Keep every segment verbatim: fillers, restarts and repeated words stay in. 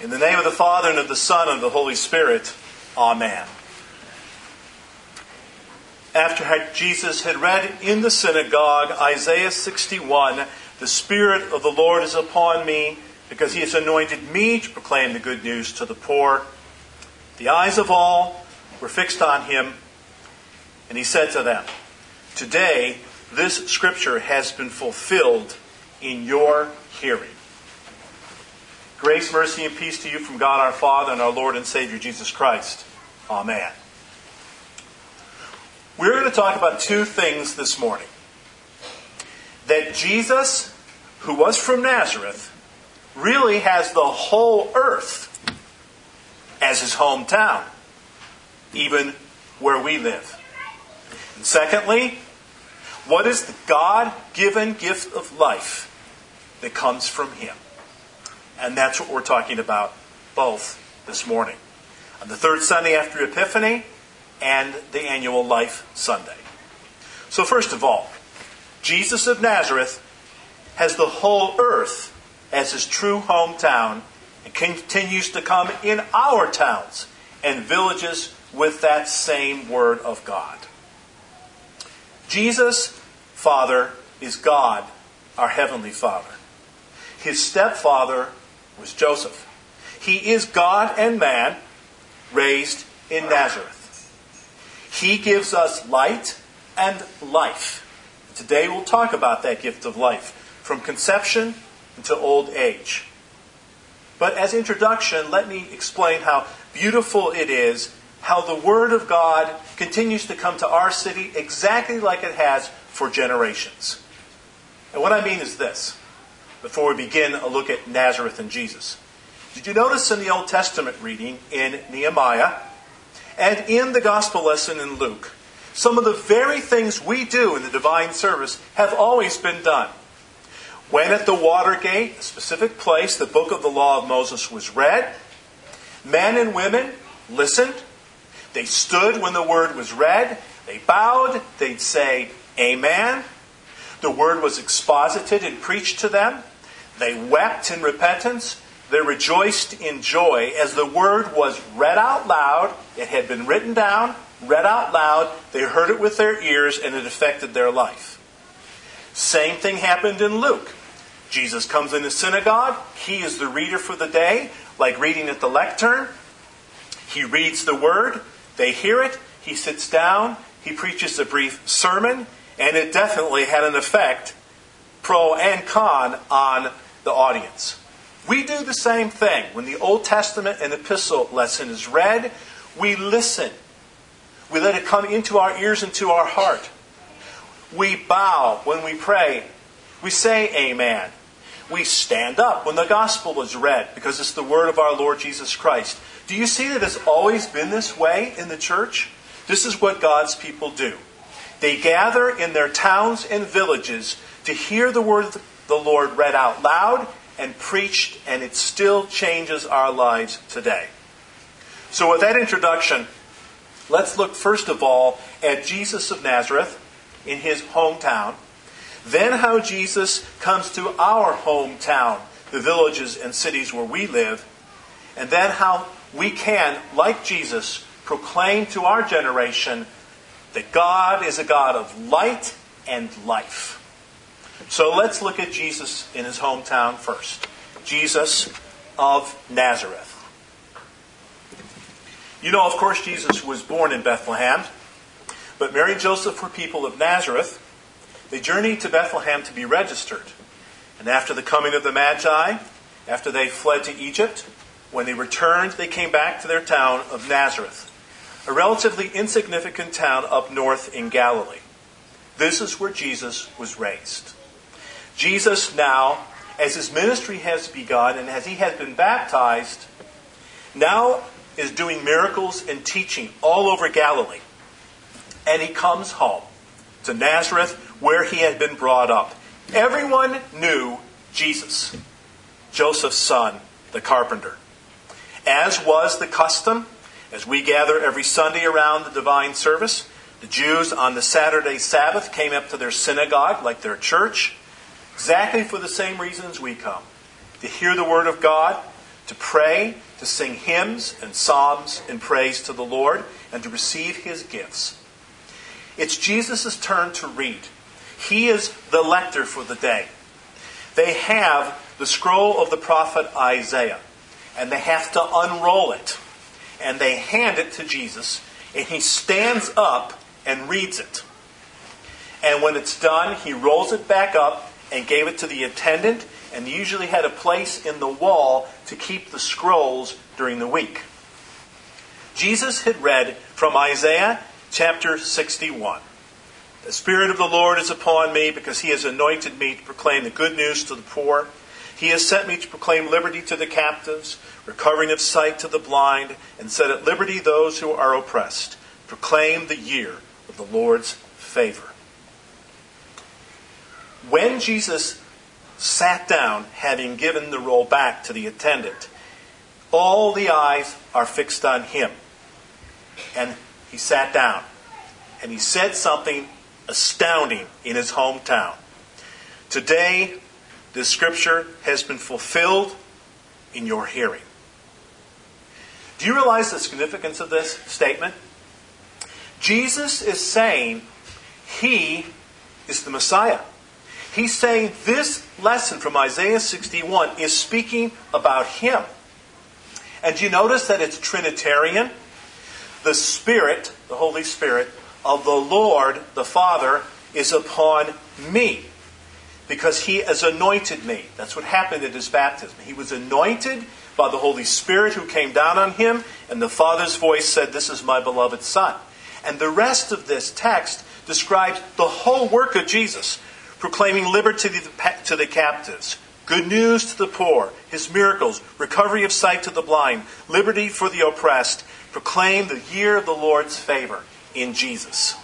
In the name of the Father, and of the Son, and of the Holy Spirit. Amen. After Jesus had read in the synagogue Isaiah sixty-one, "The Spirit of the Lord is upon me, because He has anointed me to proclaim the good news to the poor." The eyes of all were fixed on Him, and He said to them, "Today this Scripture has been fulfilled in your hearing." Grace, mercy, and peace to you from God our Father and our Lord and Savior Jesus Christ. Amen. We're going to talk about two things this morning. That Jesus, who was from Nazareth, really has the whole earth as His hometown, even where we live. And secondly, what is the God-given gift of life that comes from Him? And that's what we're talking about both this morning. On the third Sunday after Epiphany and the annual Life Sunday. So first of all, Jesus of Nazareth has the whole earth as His true hometown and continues to come in our towns and villages with that same Word of God. Jesus' Father is God, our Heavenly Father. His stepfather was Joseph. He is God and man, raised in Nazareth. He gives us light and life. Today we'll talk about that gift of life, from conception until old age. But as introduction, let me explain how beautiful it is how the Word of God continues to come to our city exactly like it has for generations. And what I mean is this. Before we begin a look at Nazareth and Jesus. Did you notice in the Old Testament reading in Nehemiah and in the Gospel lesson in Luke, some of the very things we do in the divine service have always been done? When at the water gate, a specific place, the book of the law of Moses was read, men and women listened. They stood when the word was read. They bowed. They'd say, "Amen." The word was exposited and preached to them. They wept in repentance. They rejoiced in joy as the word was read out loud. It had been written down, read out loud. They heard it with their ears, and it affected their life. Same thing happened in Luke. Jesus comes in the synagogue. He is the reader for the day, like reading at the lectern. He reads the word. They hear it. He sits down. He preaches a brief sermon. And it definitely had an effect, pro and con, on the audience. We do the same thing. When the Old Testament and epistle lesson is read, we listen. We let it come into our ears and to our heart. We bow when we pray. We say amen. We stand up when the gospel is read because it's the word of our Lord Jesus Christ. Do you see that it's always been this way in the church? This is what God's people do. They gather in their towns and villages to hear the word of the Lord read out loud and preached, and it still changes our lives today. So with that introduction, let's look first of all at Jesus of Nazareth in His hometown. Then how Jesus comes to our hometown, the villages and cities where we live. And then how we can, like Jesus, proclaim to our generation that God is a God of light and life. So let's look at Jesus in His hometown first. Jesus of Nazareth. You know, of course, Jesus was born in Bethlehem. But Mary and Joseph were people of Nazareth. They journeyed to Bethlehem to be registered. And after the coming of the Magi, after they fled to Egypt, when they returned, they came back to their town of Nazareth, a relatively insignificant town up north in Galilee. This is where Jesus was raised. Jesus now, as His ministry has begun and as He has been baptized, now is doing miracles and teaching all over Galilee. And He comes home to Nazareth where He had been brought up. Everyone knew Jesus, Joseph's son, the carpenter. As was the custom, as we gather every Sunday around the divine service, the Jews on the Saturday Sabbath came up to their synagogue, like their church, exactly for the same reasons we come. To hear the Word of God, to to pray, to sing hymns and psalms in praise to the Lord, and to receive his gifts. It's Jesus' turn to read. He is the lector for the day. They have the scroll of the prophet Isaiah, and they have to unroll it. And they hand it to Jesus, and he stands up and reads it. And when it's done, he rolls it back up and gave it to the attendant, and he usually had a place in the wall to keep the scrolls during the week. Jesus had read from Isaiah chapter sixty-one. The Spirit of the Lord is upon me because he has anointed me to proclaim the good news to the poor. He has sent me to proclaim liberty to the captives, recovering of sight to the blind, and set at liberty those who are oppressed. Proclaim the year of the Lord's favor. When Jesus sat down, having given the roll back to the attendant, all the eyes are fixed on him. And he sat down, and he said something astounding in his hometown. Today, this scripture has been fulfilled in your hearing. Do you realize the significance of this statement? Jesus is saying he is the Messiah. He's saying this lesson from Isaiah sixty-one is speaking about him. And do you notice that it's Trinitarian? The Spirit, the Holy Spirit of the Lord, the Father, is upon me, because he has anointed me. That's what happened at his baptism. He was anointed by the Holy Spirit who came down on him, and the Father's voice said, "This is my beloved Son." And the rest of this text describes the whole work of Jesus, proclaiming liberty to the captives, good news to the poor, his miracles, recovery of sight to the blind, liberty for the oppressed, proclaim the year of the Lord's favor in Jesus.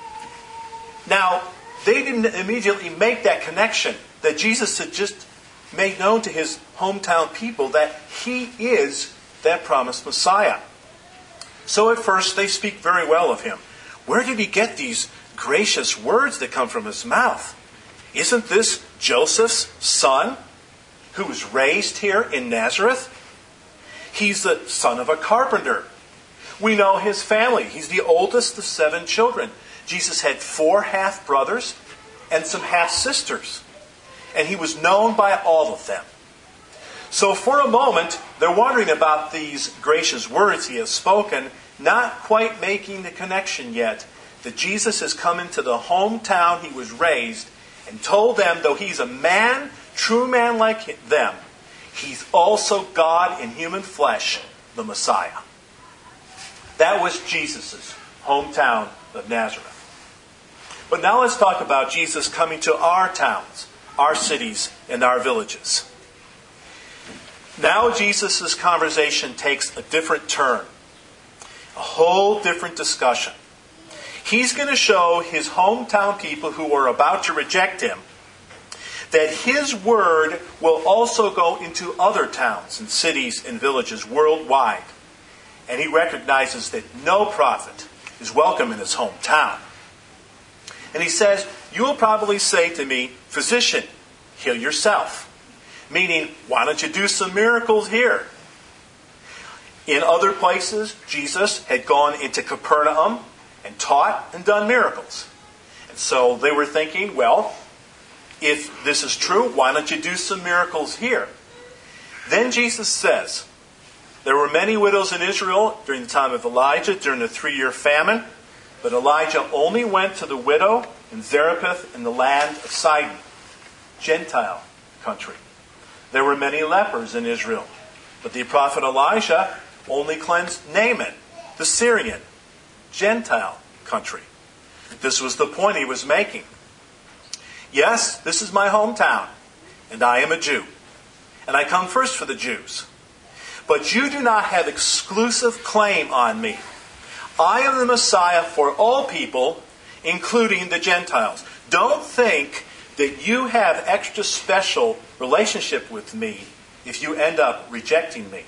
Now, they didn't immediately make that connection that Jesus had just made known to his hometown people that he is that promised Messiah. So at first they speak very well of him. Where did he get these gracious words that come from his mouth? Isn't this Joseph's son who was raised here in Nazareth? He's the son of a carpenter. We know his family. He's the oldest of seven children. Jesus had four half-brothers and some half-sisters. And he was known by all of them. So for a moment, they're wondering about these gracious words he has spoken, not quite making the connection yet that Jesus has come into the hometown he was raised and told them, though he's a man, true man like them, he's also God in human flesh, the Messiah. That was Jesus' hometown of Nazareth. But now let's talk about Jesus coming to our towns, our cities, and our villages. Now Jesus' conversation takes a different turn. A whole different discussion. He's going to show his hometown people who are about to reject him that his word will also go into other towns and cities and villages worldwide. And he recognizes that no prophet is welcome in his hometown. And he says, "You will probably say to me, 'Physician, heal yourself.' Meaning, why don't you do some miracles here?" In other places, Jesus had gone into Capernaum and taught and done miracles. And so they were thinking, well, if this is true, why don't you do some miracles here? Then Jesus says, there were many widows in Israel during the time of Elijah, during the three-year famine, but Elijah only went to the widow in Zarephath in the land of Sidon, Gentile country. There were many lepers in Israel, but the prophet Elijah only cleansed Naaman, the Syrian, Gentile country. This was the point he was making. Yes, this is my hometown, and I am a Jew, and I come first for the Jews. But you do not have exclusive claim on me. I am the Messiah for all people, including the Gentiles. Don't think that you have extra special relationship with me if you end up rejecting me.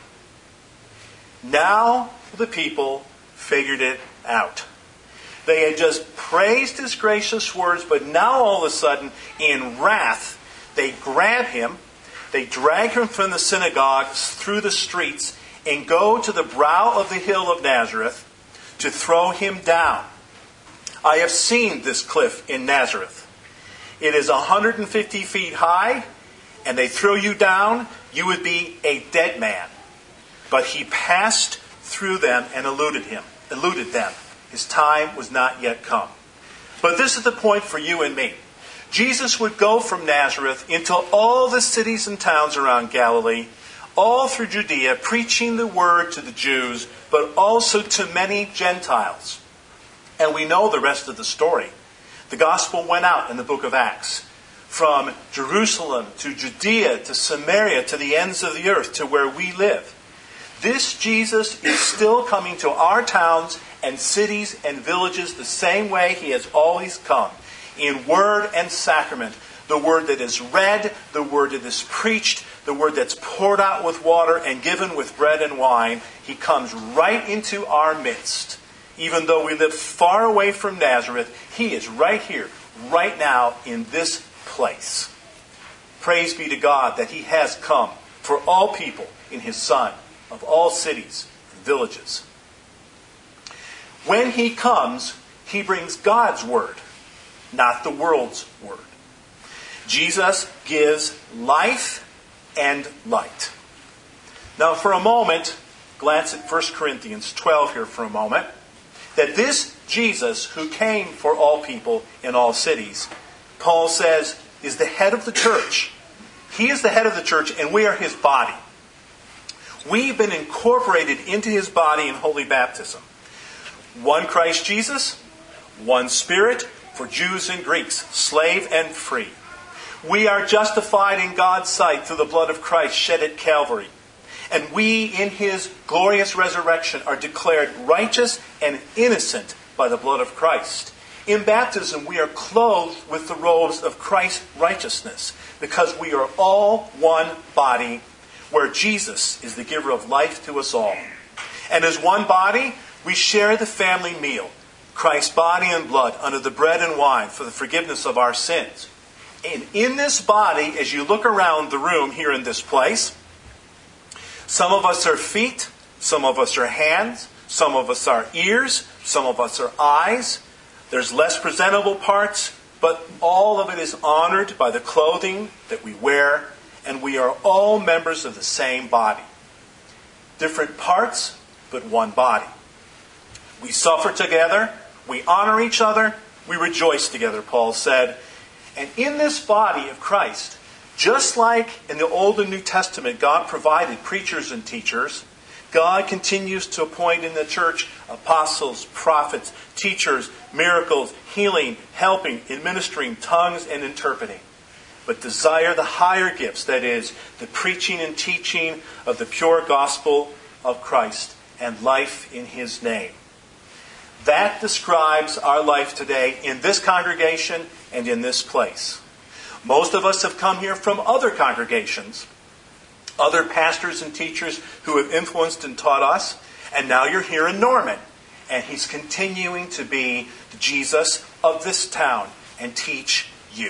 Now the people figured it out. They had just praised his gracious words, but now all of a sudden, in wrath, they grab him, they drag him from the synagogues through the streets and go to the brow of the hill of Nazareth to throw him down. I have seen this cliff in Nazareth. It is one hundred fifty feet high, and they throw you down, you would be a dead man. But he passed through them and eluded him, eluded them. His time was not yet come. But this is the point for you and me. Jesus would go from Nazareth into all the cities and towns around Galilee, all through Judea, preaching the word to the Jews, but also to many Gentiles. And we know the rest of the story. The gospel went out in the book of Acts. From Jerusalem to Judea to Samaria to the ends of the earth to where we live. This Jesus is still coming to our towns and cities and villages the same way he has always come. In word and sacrament. The word that is read, the word that is preached, the word that's poured out with water and given with bread and wine. He comes right into our midst. Even though we live far away from Nazareth, he is right here, right now, in this place. Praise be to God that he has come for all people in his Son, of all cities and villages. When he comes, he brings God's word, not the world's word. Jesus gives life and light. Now for a moment, glance at First Corinthians twelve here for a moment. That this Jesus, who came for all people in all cities, Paul says, is the head of the church. He is the head of the church, and we are his body. We've been incorporated into his body in holy baptism. One Christ Jesus, one Spirit, for Jews and Greeks, slave and free. We are justified in God's sight through the blood of Christ shed at Calvary. And we, in his glorious resurrection, are declared righteous and innocent by the blood of Christ. In baptism, we are clothed with the robes of Christ's righteousness, because we are all one body, where Jesus is the giver of life to us all. And as one body, we share the family meal, Christ's body and blood, under the bread and wine for the forgiveness of our sins. And in this body, as you look around the room here in this place, some of us are feet, some of us are hands, some of us are ears, some of us are eyes. There's less presentable parts, but all of it is honored by the clothing that we wear, and we are all members of the same body. Different parts, but one body. We suffer together, we honor each other, we rejoice together, Paul said. And in this body of Christ, just like in the Old and New Testament, God provided preachers and teachers, God continues to appoint in the church apostles, prophets, teachers, miracles, healing, helping, administering, tongues, and interpreting. But desire the higher gifts, that is, the preaching and teaching of the pure gospel of Christ and life in his name. That describes our life today in this congregation and in this place. Most of us have come here from other congregations, other pastors and teachers who have influenced and taught us, and now you're here in Norman, and he's continuing to be the Jesus of this town and teach you.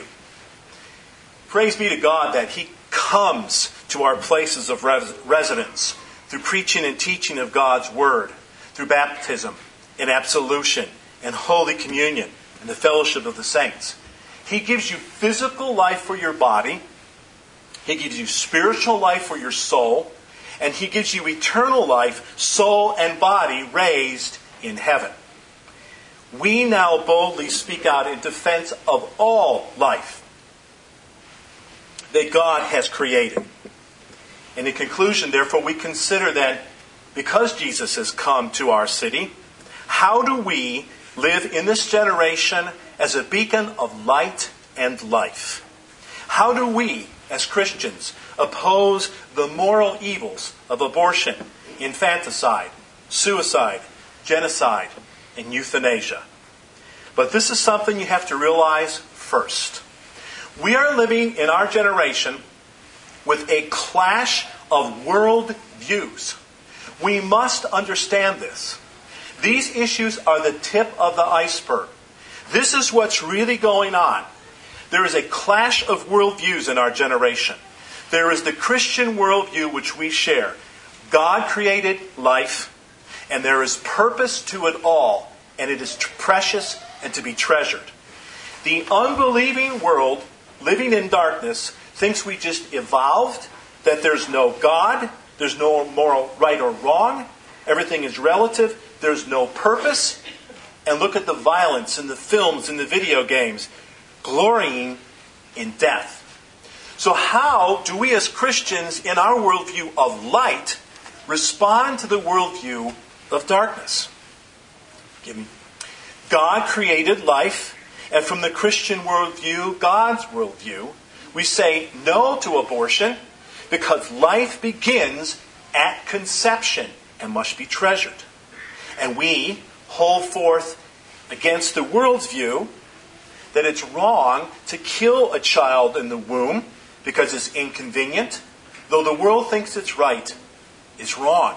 Praise be to God that he comes to our places of res- residence through preaching and teaching of God's word, through baptism and absolution and Holy Communion and the fellowship of the saints. He gives you physical life for your body. He gives you spiritual life for your soul. And he gives you eternal life, soul and body, raised in heaven. We now boldly speak out in defense of all life that God has created. And in conclusion, therefore, we consider then, because Jesus has come to our city, how do we live in this generation as a beacon of light and life? How do we, as Christians, oppose the moral evils of abortion, infanticide, suicide, genocide, and euthanasia? But this is something you have to realize first. We are living in our generation with a clash of world views. We must understand this. These issues are the tip of the iceberg. This is what's really going on. There is a clash of worldviews in our generation. There is the Christian worldview which we share. God created life, and there is purpose to it all, and it is precious and to be treasured. The unbelieving world, living in darkness, thinks we just evolved, that there's no God, there's no moral right or wrong, everything is relative, there's no purpose. And look at the violence in the films, in the video games, glorying in death. So how do we as Christians in our worldview of light respond to the worldview of darkness? Give me. God created life, and from the Christian worldview, God's worldview, we say no to abortion because life begins at conception and must be treasured. And we hold forth against the world's view that it's wrong to kill a child in the womb because it's inconvenient, though the world thinks it's right, is wrong.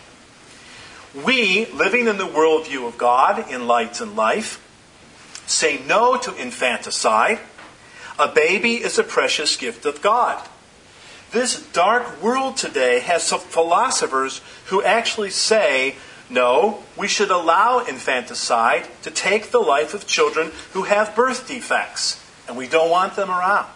We, living in the worldview of God, in light and life, say no to infanticide. A baby is a precious gift of God. This dark world today has some philosophers who actually say, no, we should allow infanticide to take the life of children who have birth defects, and we don't want them around.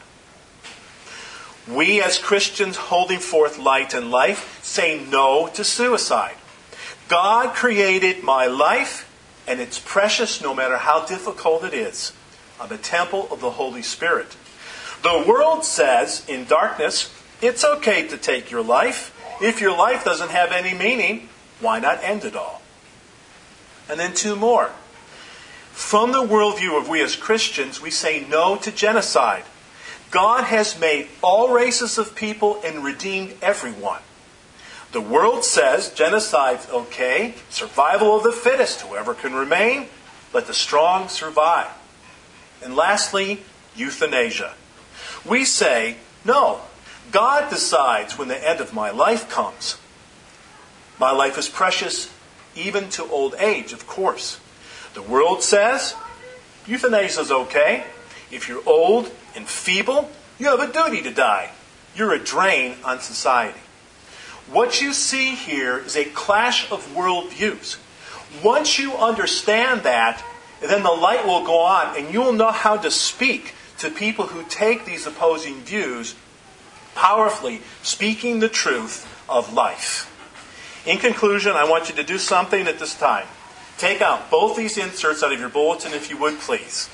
We as Christians holding forth light and life say no to suicide. God created my life, and it's precious no matter how difficult it is. I'm a temple of the Holy Spirit. The world says in darkness, it's okay to take your life. If your life doesn't have any meaning, why not end it all? And then two more. From the worldview of we as Christians, we say no to genocide. God has made all races of people and redeemed everyone. The world says genocide's okay, survival of the fittest, whoever can remain, let the strong survive. And lastly, euthanasia. We say, no, God decides when the end of my life comes. My life is precious even to old age, of course. The world says euthanasia is okay. If you're old and feeble, you have a duty to die. You're a drain on society. What you see here is a clash of worldviews. Once you understand that, then the light will go on and you will know how to speak to people who take these opposing views powerfully, speaking the truth of life. In conclusion, I want you to do something at this time. Take out both these inserts out of your bulletin, if you would, please.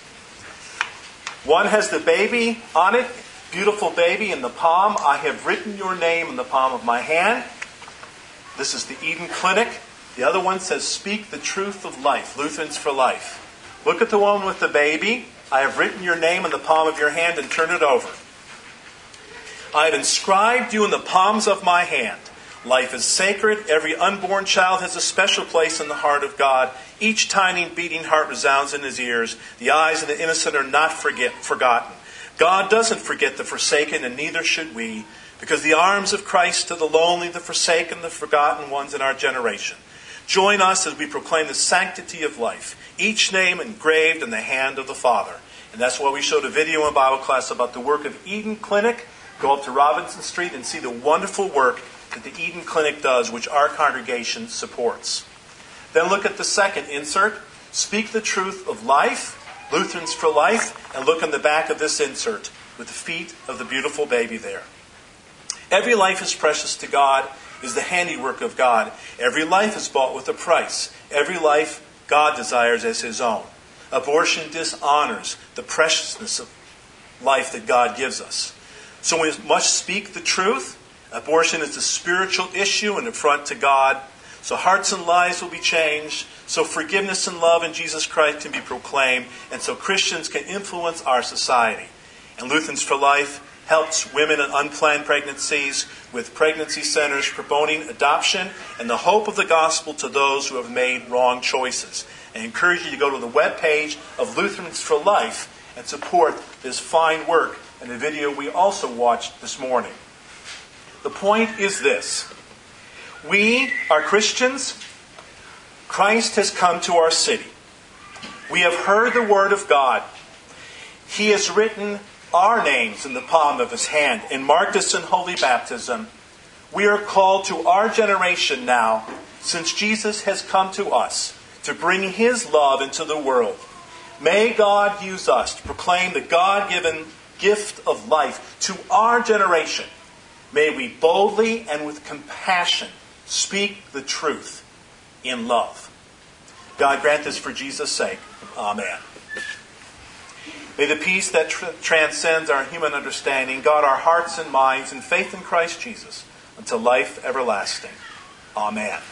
One has the baby on it, beautiful baby in the palm. I have written your name in the palm of my hand. This is the Eden Clinic. The other one says, Speak the Truth of Life, Lutherans for Life. Look at the one with the baby. I have written your name in the palm of your hand and turn it over. I have inscribed you in the palms of my hand. Life is sacred. Every unborn child has a special place in the heart of God. Each tiny beating heart resounds in his ears. The eyes of the innocent are not forget, forgotten. God doesn't forget the forsaken, and neither should we, because the arms of Christ to the lonely, the forsaken, the forgotten ones in our generation. Join us as we proclaim the sanctity of life, each name engraved in the hand of the Father. And that's why we showed a video in Bible class about the work of Eden Clinic. Go up to Robinson Street and see the wonderful work that the Eden Clinic does, which our congregation supports. Then look at the second insert. Speak the Truth of Life, Lutherans for Life, and look on the back of this insert with the feet of the beautiful baby there. Every life is precious to God, is the handiwork of God. Every life is bought with a price. Every life God desires as His own. Abortion dishonors the preciousness of life that God gives us. So we must speak the truth. Abortion is a spiritual issue and affront to God. So hearts and lives will be changed. So forgiveness and love in Jesus Christ can be proclaimed. And so Christians can influence our society. And Lutherans for Life helps women in unplanned pregnancies with pregnancy centers promoting adoption and the hope of the gospel to those who have made wrong choices. I encourage you to go to the webpage of Lutherans for Life and support this fine work and the video we also watched this morning. The point is this. We are Christians. Christ has come to our city. We have heard the Word of God. He has written our names in the palm of his hand and marked us in holy baptism, we are called to our generation now, since Jesus has come to us, to bring his love into the world. May God use us to proclaim the God-given gift of life to our generation. May we boldly and with compassion speak the truth in love. God grant this for Jesus' sake. Amen. May the peace that tr- transcends our human understanding guard our hearts and minds in faith in Christ Jesus unto life everlasting. Amen.